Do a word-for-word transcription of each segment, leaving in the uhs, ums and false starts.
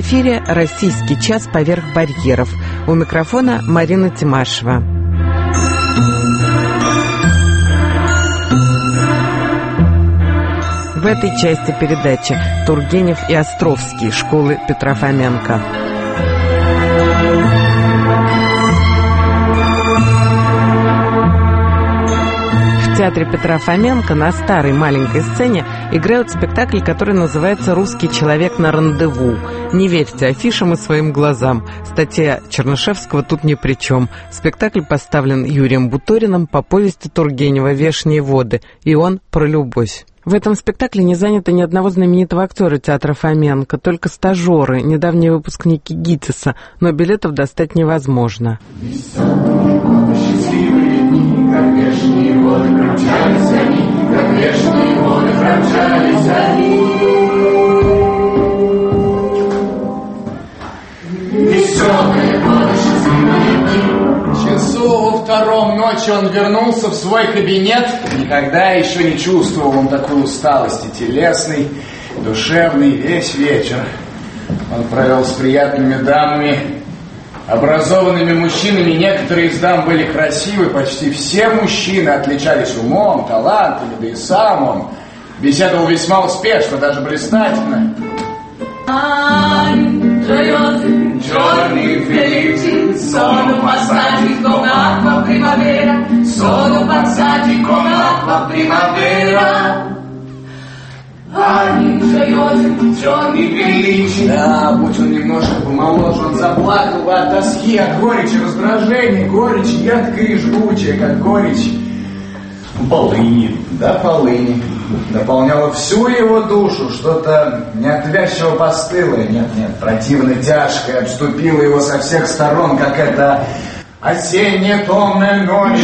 эфире «Российский час поверх барьеров». У микрофона Марина Тимашева. В этой части передачи Тургенев и Островский, школы Петра Фоменко. В театре Петра Фоменко на старой маленькой сцене играют спектакль, который называется «Русский человек на рандеву». Не верьте афишам и своим глазам. Статья Чернышевского тут ни при чем. Спектакль поставлен Юрием Буториным по повести Тургенева «Вешние воды», и он про любовь. В этом спектакле не занято ни одного знаменитого актера театра Фоменко, только стажеры, недавние выпускники ГИТИСа, но билетов достать невозможно. Счастливые дни, как вешние воды, промчались они, как вешние воды, промчались они. Веселые годы, счастливые дни. Часу во втором ночи он вернулся в свой кабинет. Никогда еще не чувствовал он такой усталости телесной, душевной. Весь вечер он провел с приятными дамами, образованными мужчинами. Некоторые из дам были красивы, почти все мужчины отличались умом, талантами, да и сам он беседовал весьма успешно, даже блистательно. Giorni felici sono passati come acqua primavera, sono passati come acqua primavera. Anni gioiosi, giorni felici. Да, будь он немножко помоложе, он заплакал бы от тоски, от горечи, раздражения, горечь едкая и жгучая, как горечь полыни, да, полыни. Наполняло всю его душу, что-то неотвязчиво постылое, нет-нет, противно тяжкое, обступило его со всех сторон, как эта осенняя томная ночь.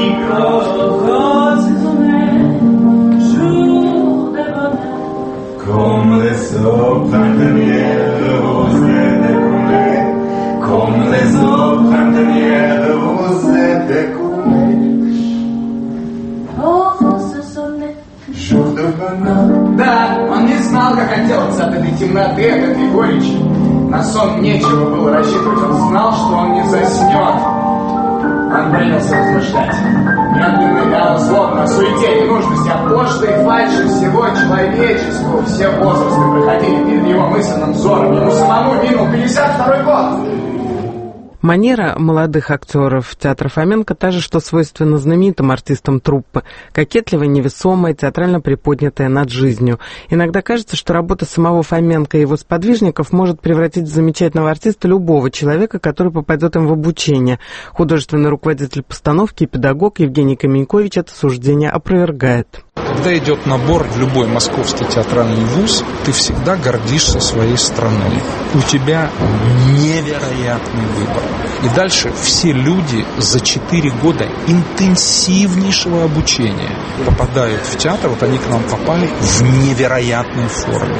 Да, он не знал, как отделаться от этой темноты, от этой горечи. На сон нечего было рассчитывать, он знал, что он не заснет. Он принялся размышлять. Медленно, вяло, злобно, о суете, ненужности, о пошлой фальши всего человеческого. Все возрасты проходили перед его мысленным взором. Ему самому минул пятьдесят второй год. Манера молодых актеров театра Фоменко та же, что свойственно знаменитым артистам труппы. Кокетливая, невесомая, театрально приподнятая над жизнью. Иногда кажется, что работа самого Фоменко и его сподвижников может превратить в замечательного артиста любого человека, который попадет им в обучение. Художественный руководитель постановки и педагог Евгений Каменькович это суждение опровергает. Когда идет набор в любой московский театральный вуз, ты всегда гордишься своей страной. У тебя невероятный выбор. И дальше все люди за четыре года интенсивнейшего обучения попадают в театр. Вот они к нам попали в невероятной форме.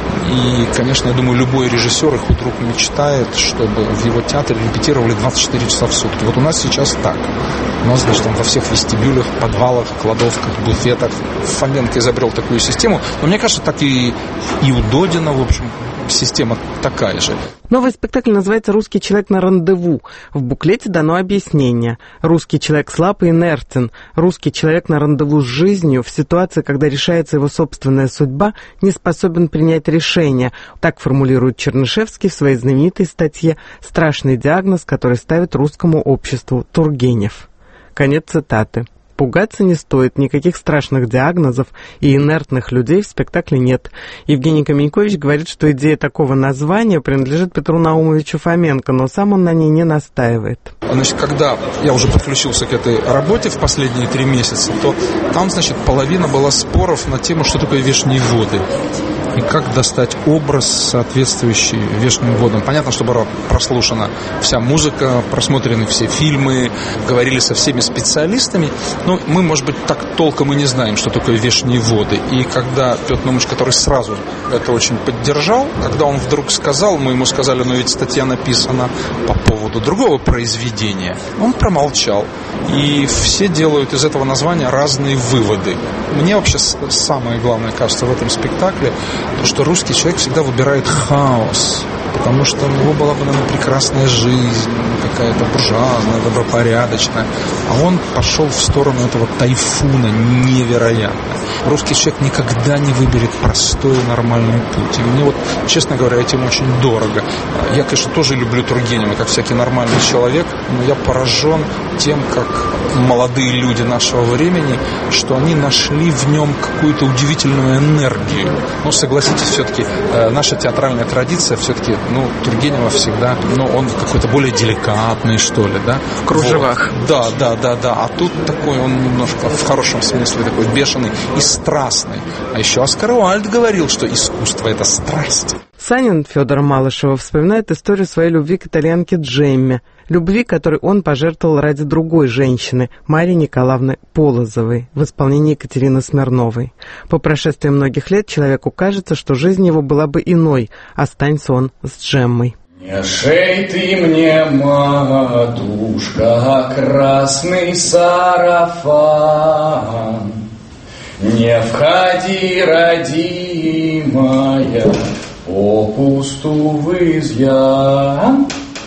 И, конечно, я думаю, любой режиссер их вдруг мечтает, чтобы в его театре репетировали двадцать четыре часа в сутки. Вот у нас сейчас так. У нас, значит, там во всех вестибюлях, подвалах, кладовках, буфетах. Фоменко изобрел такую систему. Но мне кажется, так и, и у Додина, в общем, система такая же. Новый спектакль называется «Русский человек на рандеву». В буклете дано объяснение. Русский человек слаб и инертен. Русский человек на рандеву с жизнью в ситуации, когда решается его собственная судьба, не способен принять решение. Так формулирует Чернышевский в своей знаменитой статье «Страшный диагноз, который ставит русскому обществу Тургенев». Конец цитаты. Пугаться не стоит, никаких страшных диагнозов и инертных людей в спектакле нет. Евгений Каменькович говорит, что идея такого названия принадлежит Петру Наумовичу Фоменко, но сам он на ней не настаивает. Значит, когда я уже подключился к этой работе в последние три месяца, то там, значит, половина была споров на тему, что такое вешние воды. И как достать образ, соответствующий вешним водам. Понятно, что была прослушана вся музыка, просмотрены все фильмы, говорили со всеми специалистами. Но мы, может быть, так толком и не знаем, что такое вешние воды. И когда Петр Наумович, который сразу это очень поддержал, когда он вдруг сказал, мы ему сказали, но ведь статья написана по поводу другого произведения, он промолчал. И все делают из этого названия разные выводы. Мне вообще самое главное, кажется, в этом спектакле, то, что русский человек всегда выбирает хаос. потому что у него была бы, наверное, прекрасная жизнь, какая-то буржуазная, добропорядочная. А он пошел в сторону этого тайфуна невероятно. Русский человек никогда не выберет простой и нормальный путь. И мне вот, честно говоря, этим очень дорого. Я, конечно, тоже люблю Тургенева, как всякий нормальный человек, но я поражен тем, как молодые люди нашего времени, что они нашли в нем какую-то удивительную энергию. Ну, согласитесь, все-таки наша театральная традиция, все-таки, ну, Тургенева всегда, ну, он какой-то более деликатный, что ли, да? В кружевах. Вот. Да, да, да, да. А тут такой он немножко, в хорошем смысле, такой бешеный и страстный. А еще Оскар Уайльд говорил, что искусство — это страсть. Санин Федора Малышева вспоминает историю своей любви к итальянке Джемме, любви, которой он пожертвовал ради другой женщины, Марии Николаевны Полозовой, в исполнении Екатерины Смирновой. По прошествии многих лет человеку кажется, что жизнь его была бы иной, останься он с Джеммой. Не шей ты мне, матушка, красный сарафан, не входи, родимая, попусту в изъян.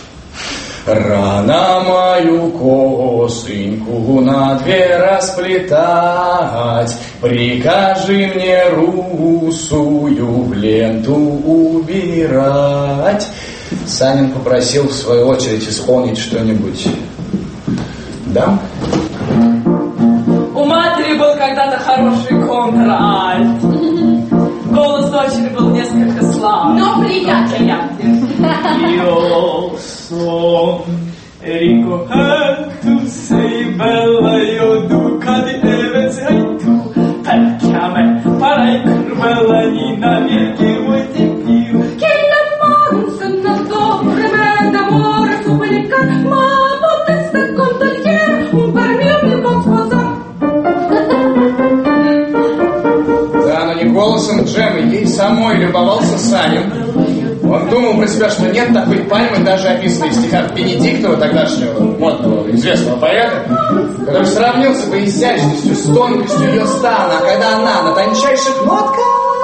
Рано мою косыньку на две расплетать, прикажи мне русую в ленту убирать. Санин попросил в свою очередь исполнить что-нибудь. Да? У матери был когда-то хороший контральт. Голос дочери был несколько слабый, но приятный. Io son Enrico e tu sei bella, io duca di Teve sei tu, perché a me farai cruella in навеки vuoi di più. Che l'amante nato tremenda amore supplica, ma poteste contagliare un per mio mi può sposare. Да, но не голосом Джеммы, ей самой любовался Санин. Он думал про себя, что нет такой пальмы, даже описанной в стихах Бенедиктова, тогдашнего модного, известного поэта, который сравнился по изящностью с тонкостью ее стана, а когда она на тончайших нотках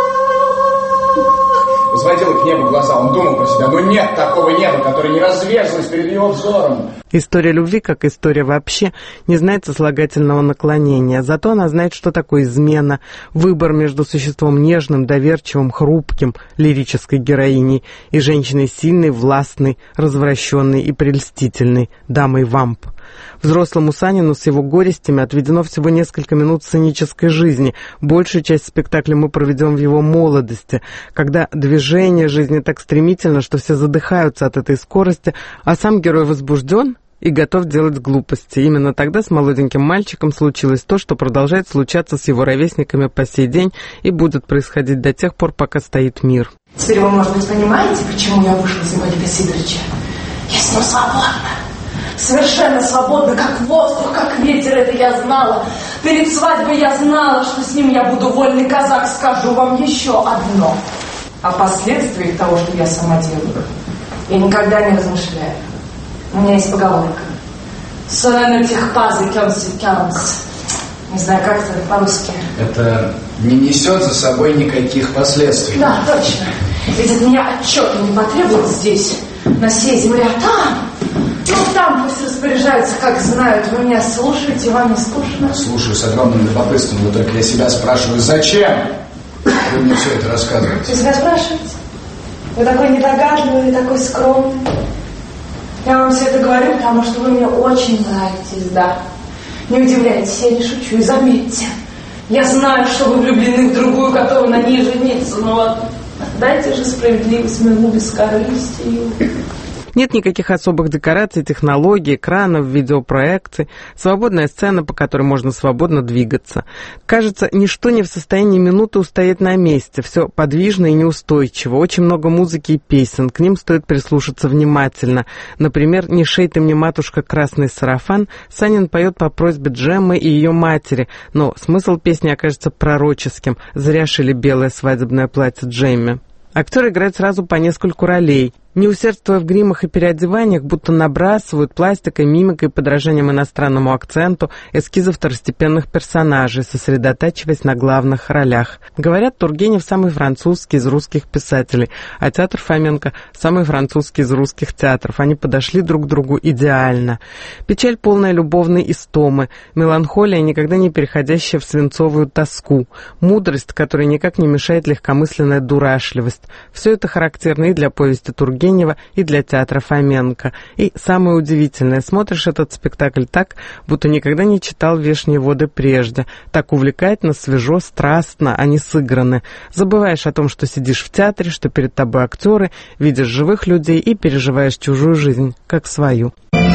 возводила к небу глаза, он думал про себя, но нет такого неба, которое не разверзлось перед его взором. История любви, как история вообще, не знает сослагательного наклонения. Зато она знает, что такое измена, выбор между существом нежным, доверчивым, хрупким, лирической героиней, и женщиной сильной, властной, развращенной и прельстительной, дамой-вамп. Взрослому Санину с его горестями отведено всего несколько минут сценической жизни. Большую часть спектакля мы проведем в его молодости, когда движение жизни так стремительно, что все задыхаются от этой скорости, а сам герой возбужден и готов делать глупости. Именно тогда с молоденьким мальчиком случилось то, что продолжает случаться с его ровесниками по сей день и будет происходить до тех пор, пока стоит мир. Теперь вы, может быть, понимаете, почему я вышла за Ипполита Сидоровича? Я с ним свободна. Совершенно свободна, как воздух, как ветер, это я знала. Перед свадьбой я знала, что с ним я буду вольный казак. Скажу вам еще одно. О последствиях того, что я сама делаю, я никогда не размышляю. У меня есть поговорка. Сонанетих пазы кемси кемс. Не знаю, как это по-русски. Это не несет за собой никаких последствий. Да, точно. Ведь от меня отчета не потребуют здесь, на всей земле, а там... Ну, там пусть распоряжаются, как знают. Вы меня слушаете, вам не скучно? Слушаю с огромным любопытством, но только я себя спрашиваю, зачем вы мне все это рассказываете? Вы себя спрашиваете? Вы такой недогадливый, такой скромный. Я вам все это говорю, потому что вы мне очень нравитесь, да. Не удивляйтесь, я не шучу, и заметьте. Я знаю, что вы влюблены в другую, готовы на ней жениться, но вот дайте же справедливость моему бескорыстию. Нет никаких особых декораций, технологий, экранов, видеопроекций. Свободная сцена, по которой можно свободно двигаться. Кажется, ничто не в состоянии минуты устоять на месте. Все подвижно и неустойчиво. Очень много музыки и песен. К ним стоит прислушаться внимательно. Например, «Не шей ты мне, матушка, красный сарафан» Санин поет по просьбе Джеммы и ее матери. Но смысл песни окажется пророческим. Зря шили белое свадебное платье Джемме. Актер играет сразу по нескольку ролей. Не усердствуя в гримах и переодеваниях, будто набрасывают пластикой, мимикой, подражанием иностранному акценту эскизы второстепенных персонажей, сосредотачиваясь на главных ролях. Говорят, Тургенев самый французский из русских писателей, а театр Фоменко самый французский из русских театров. Они подошли друг к другу идеально. Печаль, полная любовной истомы, меланхолия, никогда не переходящая в свинцовую тоску, мудрость, которой никак не мешает легкомысленная дурашливость. Все это характерно и для повести Тургенева, и для театра Фоменко. И самое удивительное, смотришь этот спектакль так, будто никогда не читал «Вешние воды» прежде. Так увлекательно, свежо, страстно они сыграны. Забываешь о том, что сидишь в театре, что перед тобой актеры, видишь живых людей и переживаешь чужую жизнь, как свою.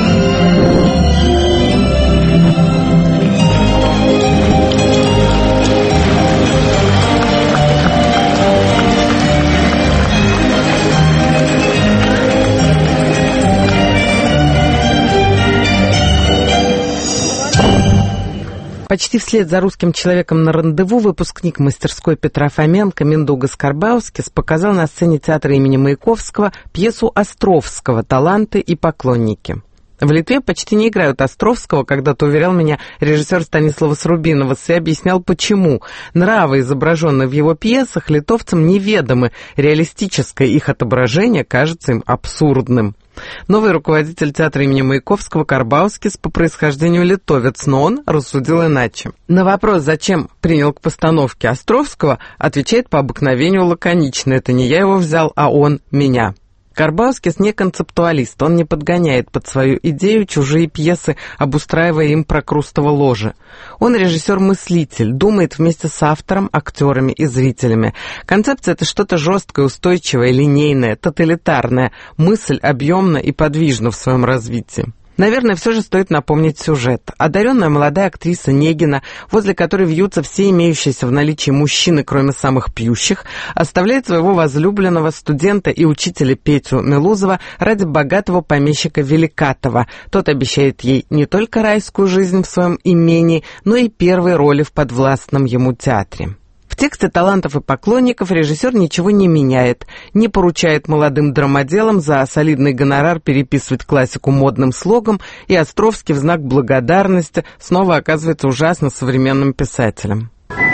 Почти вслед за «Русским человеком на рандеву» выпускник мастерской Петра Фоменко Миндугас Карбаускис показал на сцене театра имени Маяковского пьесу Островского «Таланты и поклонники». В Литве почти не играют Островского, когда-то уверял меня режиссер Станиславас Рубиновас и объяснял, почему. Нравы, изображенные в его пьесах, литовцам неведомы, реалистическое их отображение кажется им абсурдным. Новый руководитель театра имени Маяковского Карбаускис по происхождению литовец, но он рассудил иначе. На вопрос, зачем принял к постановке Островского, отвечает по обыкновению лаконично: «Это не я его взял, а он меня». Карбаускис не концептуалист, он не подгоняет под свою идею чужие пьесы, обустраивая им прокрустово ложе. Он режиссер-мыслитель, думает вместе с автором, актерами и зрителями. Концепция — это что-то жесткое, устойчивое, линейное, тоталитарное, мысль объемна и подвижна в своем развитии. Наверное, все же стоит напомнить сюжет. Одаренная молодая актриса Негина, возле которой вьются все имеющиеся в наличии мужчины, кроме самых пьющих, оставляет своего возлюбленного студента и учителя Петю Мелузова ради богатого помещика Великатова. Тот обещает ей не только райскую жизнь в своем имении, но и первые роли в подвластном ему театре. В тексте «Талантов и поклонников» режиссер ничего не меняет, не поручает молодым драмоделам за солидный гонорар переписывать классику модным слогом, и Островский в знак благодарности снова оказывается ужасно современным писателем.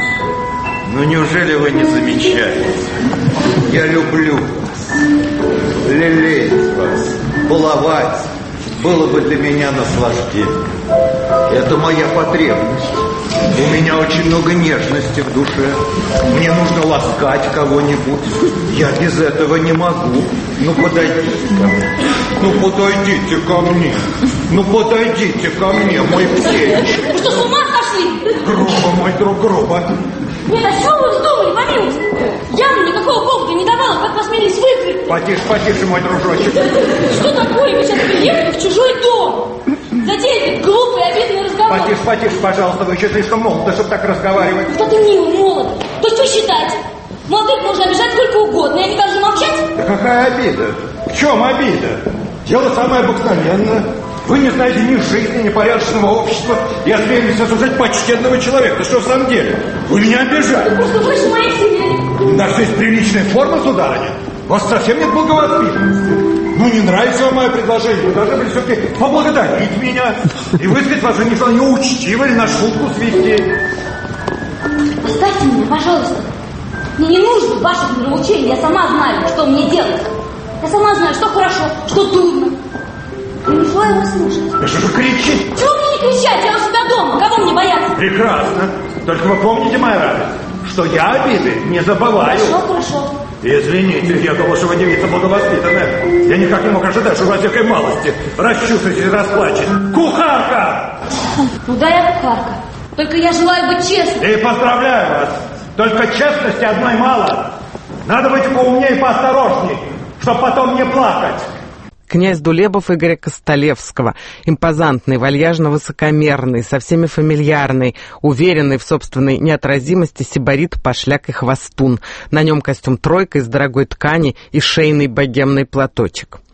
Ну неужели вы не замечаете? Я люблю вас, лелеять вас, баловать. Было бы для меня наслаждение. Это моя потребность. У меня очень много нежности в душе. Мне нужно ласкать кого-нибудь. Я без этого не могу. Ну, подойдите ко мне. Ну, подойдите ко мне. Ну, подойдите ко мне, мой птенчик. Вы что, с ума сошли? Грубо, мой друг, грубо. Нет, а чего вы вздумали, помилуйте? Я вам никакого повода не давала, как посмелись выкрикнуть. Потише, потише, мой дружочек. Что такое? Вы сейчас приехали в чужой дом. Затеяли глупый, обидный разговор. Потише, потише, пожалуйста, вы еще слишком молоды, чтобы так разговаривать. Кто ты милый, молод. То есть вы считаете, молодых можно обижать сколько угодно, и они должны молчать? Да какая обида? В чем обида? Дело самое обыкновенное. Вы не знаете ни жизни, ни порядочного общества и осмелились осуждать почтенного человека. Да что в самом деле? Вы меня обижаете. Просто выше моей семьи. У нас есть приличная форма, сударыня. У вас совсем нет благовоспитанности. Ну, не нравится вам мое предложение. Вы должны были все-таки поблагодарить меня и высказать ваше нежелание учтиво или на шутку свести. Оставьте меня, пожалуйста. Мне не нужно ваших нравоучений. Я сама знаю, что мне делать. Я сама знаю, что хорошо, что дурно. И не желаю вас слушать. Да что же кричите? Чего мне не кричать? Я у себя дома. Кого мне бояться? Прекрасно. Только вы помните, моя радость, что я обиды не забываю. Хорошо, хорошо. Извините, я думал, что вы девица благовоспитанная. Я никак не мог ожидать, что вы от всякой малости расчувствуетесь и расплачете. Кухарка! Ну да, я кухарка. Только я желаю быть честной. И поздравляю вас. Только честности одной мало. Надо быть поумнее и поосторожней, чтобы потом не плакать. Князь Дулебов Игоря Костолевского. Импозантный, вальяжно-высокомерный, со всеми фамильярный, уверенный в собственной неотразимости сибарит, пошляк и хвостун. На нем костюм тройка из дорогой ткани и шейный богемный платочек.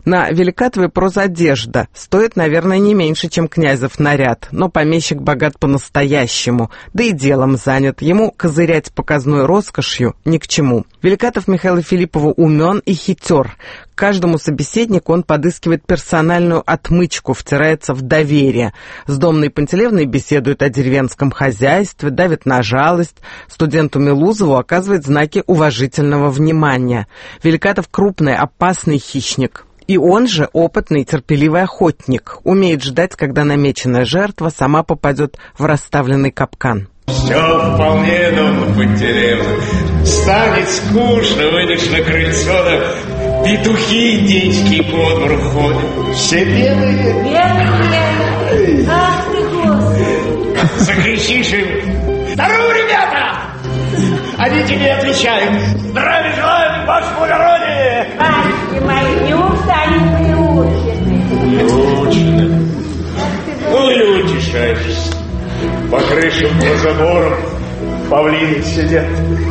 На Великатове прозодежда. Стоит, наверное, не меньше, чем Князев наряд, но помещик богат по-настоящему, да и делом занят. Ему козырять показной роскошью ни к чему. Великатов Михаилу Филиппову умен и хитер. К каждому собеседнику он подыскивает персональную отмычку, втирается в доверие. С Домной Пантелеевной беседует о деревенском хозяйстве, давит на жалость. Студенту Милузову оказывает знаки уважительного внимания. Великатов крупный, опасный хищник. И он же опытный, терпеливый охотник. Умеет ждать, когда намеченная жертва сама попадет в расставленный капкан. Все вполне, Домна Пантелеевна. Станет скучно, выйдешь на крыльцо, да петухи индейские по двору ходят. Все белые. Белые. Ах ты, Господи. Закричишь им: здорово, ребята! Они тебе отвечают: здравия желаем, ваше благородие! Батюшки мои, неужто они приучены? Приучены. Ну и утешаешься. По крышам, по заборам павлины сидят.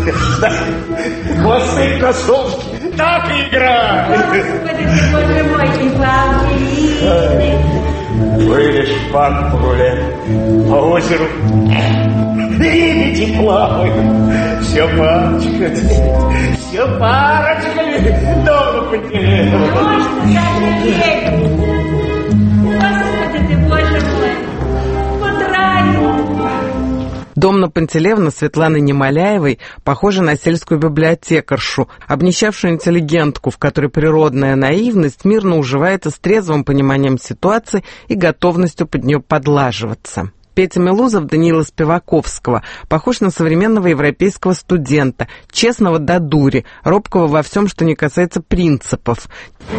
Хвосты кроссовки. Так и играют. Господи ты, Боже мой, не павлины. Выйдешь в парк погулять, по озеру лебеди плавают. Все парочками, все парочками, Домна Пантелеевна. Можно даже лебедь. Господи ты, Боже мой, вот рай. Домна Пантелеевна Светланы Немоляевой похожа на сельскую библиотекаршу, обнищавшую интеллигентку, в которой природная наивность мирно уживается с трезвым пониманием ситуации и готовностью под нее подлаживаться. Петя Милузов Даниила Спиваковского похож на современного европейского студента, честного до дури, робкого во всем, что не касается принципов.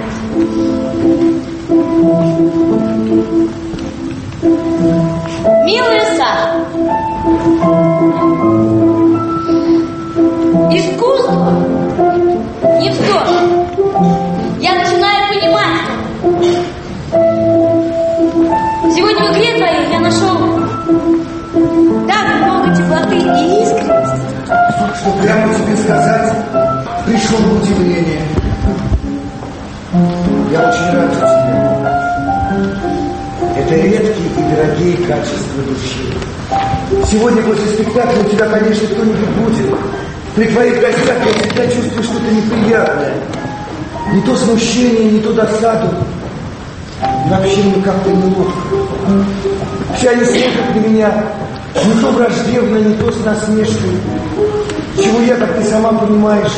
Милый сад. Искусство не вздор. Я начинаю понимать. Сегодня в игре твоей я нашел так много теплоты и искренности. Что прямо тебе сказать, пришло в удивление. Я очень рад за тебя. Это редкие и дорогие качества души. Сегодня после спектакля у тебя, конечно, кто-нибудь будет. При твоих гостях я всегда чувствую что-то неприятное. Не то смущение, не то досаду. И вообще мне как-то неловко. Все они смотрят на меня не то враждебно, не то с насмешкой. Чего я, как ты сама понимаешь,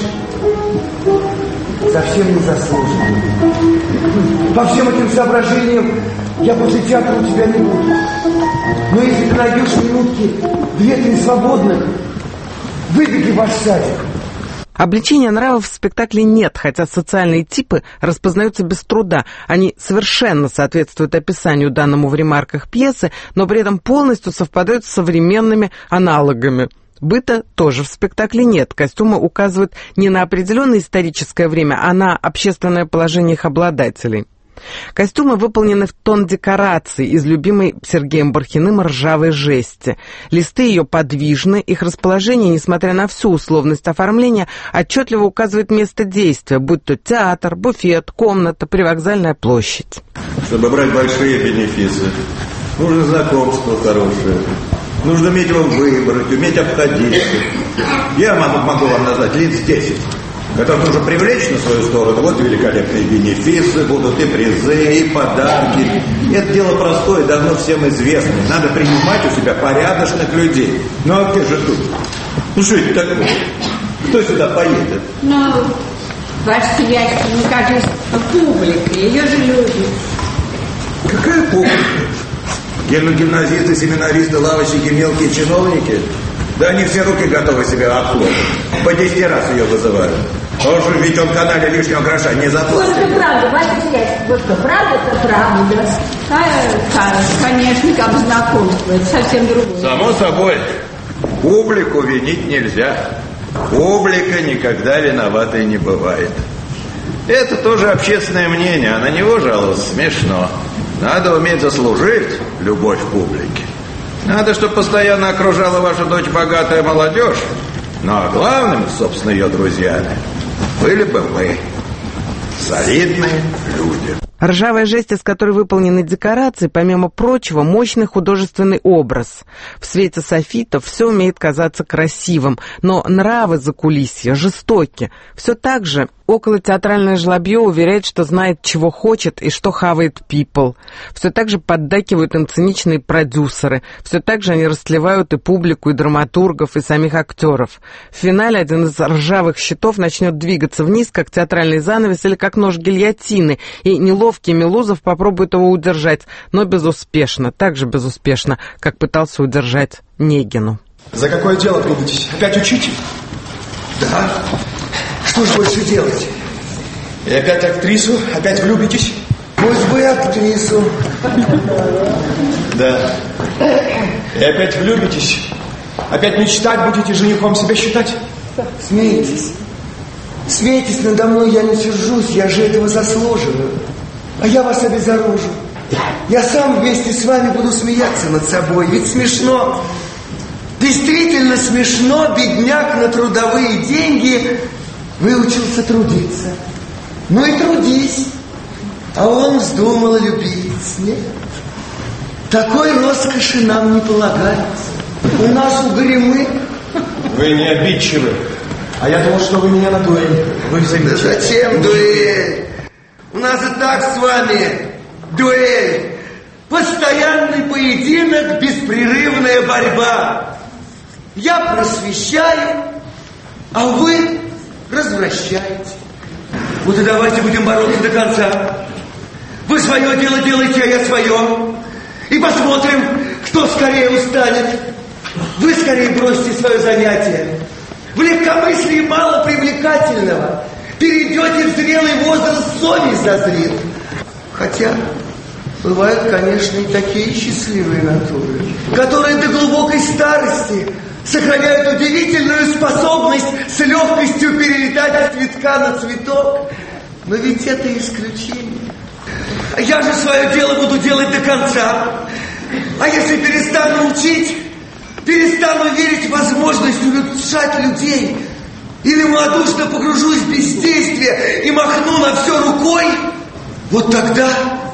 совсем не заслуживаю. По всем этим соображениям я после театра у тебя не буду. Но если ты найдешь минутки две-три свободных, выбеги в ваш садик. Обличения нравов в спектакле нет, хотя социальные типы распознаются без труда. Они совершенно соответствуют описанию, данному в ремарках пьесы, но при этом полностью совпадают с современными аналогами. Быта тоже в спектакле нет. Костюмы указывают не на определенное историческое время, а на общественное положение их обладателей. Костюмы выполнены в тон декораций из любимой Сергеем Бархиным ржавой жести. Листы ее подвижны, их расположение, несмотря на всю условность оформления, отчетливо указывает место действия, будь то театр, буфет, комната, привокзальная площадь. Чтобы брать большие бенефисы, нужно знакомство хорошее. Нужно уметь его выбрать, уметь обходиться. Я могу, могу вам назвать лиц десять, которых нужно привлечь на свою сторону. Вот великолепные бенефисы, будут и призы, и подарки. Это дело простое, давно всем известно. Надо принимать у себя порядочных людей. Ну а где же тут? Ну что это такое? Кто сюда поедет? Ну, ваше сиятельство, ну как же публика, ее же люди. Какая публика? Гимназисты, семинаристы, лавочники, мелкие чиновники? Да они все руки готовы себе отхлопать. По десяти раз ее вызывают. Он же ведь он в канале лишнего гроша не заплатит. Вот это правда, ваше сиятельство. Вот что, правда, это правда. А, конечно, как знакомство, это совсем другое. Само собой, публику винить нельзя. Публика никогда виноватой не бывает. Это тоже общественное мнение, а на него жаловаться смешно. Надо уметь заслужить любовь публики. Надо, чтобы постоянно окружала ваша дочь богатая молодежь. Ну, а главным, собственно, ее друзьями были бы мы. Солидные люди. Ржавая жесть, из которой выполнены декорации, помимо прочего, мощный художественный образ. В свете софитов все умеет казаться красивым, но нравы закулисья жестоки. Все так же около театральное жлобье уверяет, что знает, чего хочет и что хавает people. Все так же поддакивают им циничные продюсеры. Все так же они растлевают и публику, и драматургов, и самих актеров. В финале один из ржавых щитов начнет двигаться вниз, как театральный занавес или как нож гильотины, и неловкий Милузов попробует его удержать, но безуспешно, так же безуспешно, как пытался удержать Негину. За какое дело придетесь? Опять учить? Да. Что же больше делать? И опять актрису? Опять влюбитесь? Пусть бы и актрису. Да. И опять влюбитесь? Опять мечтать будете, женихом себя считать? Смейтесь. Смейтесь надо мной, я не сержусь, я же этого заслуживаю. А я вас обезоружу. Я сам вместе с вами буду смеяться над собой. Ведь смешно. Действительно смешно, бедняк на трудовые деньги выучился трудиться. Ну и трудись. А он вздумал любить. Нет. Такой роскоши нам не полагается. У нас угрюмы. Вы не обидчивы. А я думал, что вы меня на дуэль. Вы да зачем дуэль? У нас и так с вами дуэль. Постоянный поединок, беспрерывная борьба. Я просвещаю, а вы развращаете. Вот и давайте будем бороться до конца. Вы свое дело делаете, а я свое. И посмотрим, кто скорее устанет. Вы скорее бросьте свое занятие. В легкомыслии мало привлекательного. Перейдете в зрелый возраст, совесть зазрит. Хотя бывают, конечно, и такие счастливые натуры, которые до глубокой старости сохраняют удивительную способность с легкостью перелетать с цветка на цветок. Но ведь это исключение. Я же свое дело буду делать до конца. А если перестану учить, перестану верить в возможность улучшать людей, или малодушно погружусь в бездействие и махну на все рукой, вот тогда,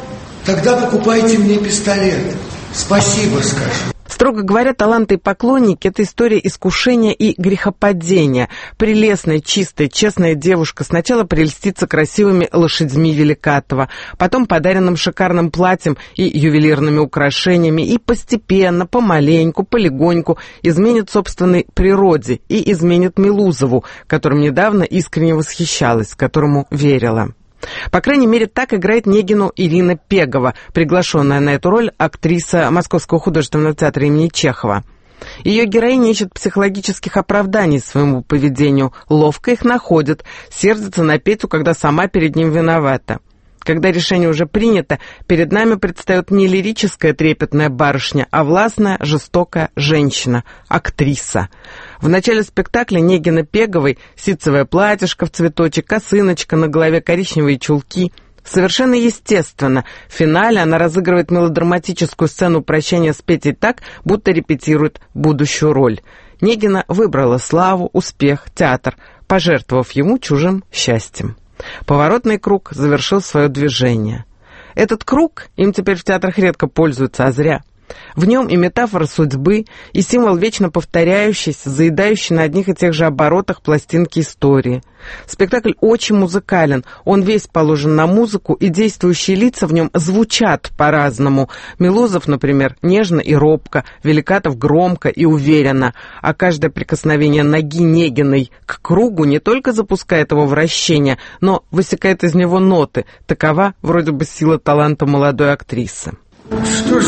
тогда покупайте мне пистолет. Спасибо, скажу. Строго говоря, таланты и поклонники – это история искушения и грехопадения. Прелестная, чистая, честная девушка сначала прельстится красивыми лошадьми Великатова, потом подаренным шикарным платьем и ювелирными украшениями, и постепенно, помаленьку, полегоньку изменит собственной природе и изменит Милузову, которым недавно искренне восхищалась, которому верила. По крайней мере, так играет Негину Ирина Пегова, приглашенная на эту роль актриса Московского художественного театра имени Чехова. Ее героиня ищет психологических оправданий своему поведению, ловко их находит, сердится на Петю, когда сама перед ним виновата. Когда решение уже принято, перед нами предстает не лирическая трепетная барышня, а властная, жестокая женщина, актриса. В начале спектакля Негина Пеговой ситцевое платьишко в цветочек, косыночка, на голове коричневые чулки. Совершенно естественно, в финале она разыгрывает мелодраматическую сцену прощания с Петей так, будто репетирует будущую роль. Негина выбрала славу, успех, театр, пожертвовав ему чужим счастьем. Поворотный круг завершил свое движение. Этот круг, им теперь в театрах редко пользуются, а зря. В нем и метафора судьбы, и символ вечно повторяющийся, заедающий на одних и тех же оборотах пластинки истории. Спектакль очень музыкален, он весь положен на музыку, и действующие лица в нем звучат по-разному. Милузов, например, нежно и робко, Великатов громко и уверенно, а каждое прикосновение ноги Негиной к кругу не только запускает его вращение, но высекает из него ноты. Такова вроде бы сила таланта молодой актрисы. Что ж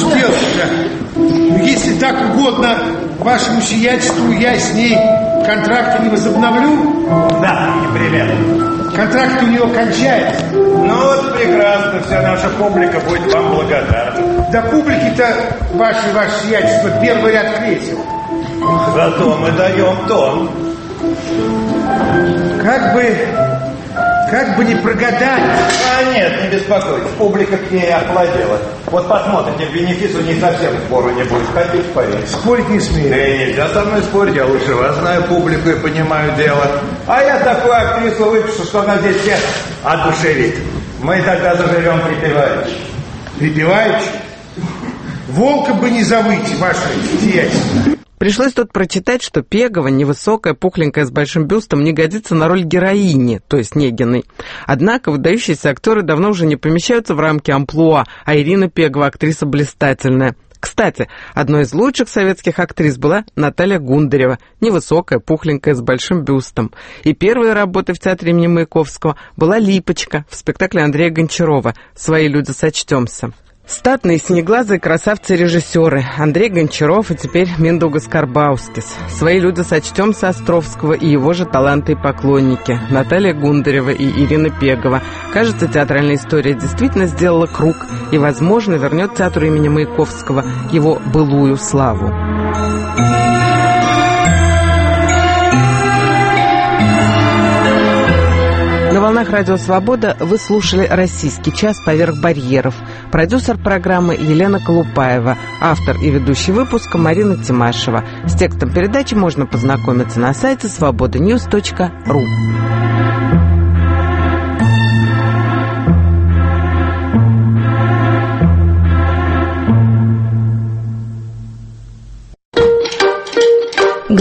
делать-то? Если так угодно вашему сиятельству, я с ней контракта не возобновлю. Да, непременно. Контракт у нее кончается. Ну вот прекрасно, вся наша публика будет вам благодарна. Да публики-то ваше, ваше сиятельство первый ряд кресел. Зато мы даем тон. Как бы как бы не прогадать. А нет, не беспокойтесь, публика к ней охладела. Вот посмотрите, в бенефис у них совсем спору не будет. Хотите спорить? Спорить не смею. Да и нельзя со мной спорить, я лучше вас знаю публику и понимаю дело. А я такую актрису выпишу, что она здесь всех одушевит. Мы тогда заживем припеваючи. Припеваючи? Волка бы не завыть, ваше сиятельство. Пришлось тут прочитать, что Пегова, невысокая, пухленькая, с большим бюстом, не годится на роль героини, то есть Негиной. Однако выдающиеся актеры давно уже не помещаются в рамки амплуа, а Ирина Пегова актриса блистательная. Кстати, одной из лучших советских актрис была Наталья Гундарева, невысокая, пухленькая, с большим бюстом. И первой работой в театре имени Маяковского была «Липочка» в спектакле Андрея Гончарова «Свои люди, сочтемся». Статные синеглазые красавцы-режиссеры Андрей Гончаров и теперь Миндаугас Карбаускис. «Свои люди, сочтемся» Островского и его же таланты и поклонники Наталья Гундарева и Ирина Пегова. Кажется, театральная история действительно сделала круг и, возможно, вернет театру имени Маяковского его былую славу. На волнах Радио Свобода вы слушали «Российский час. Поверх барьеров». Продюсер программы Елена Колупаева. Автор и ведущий выпуска Марина Тимашева. С текстом передачи можно познакомиться на сайте свобода ньюс точка ру.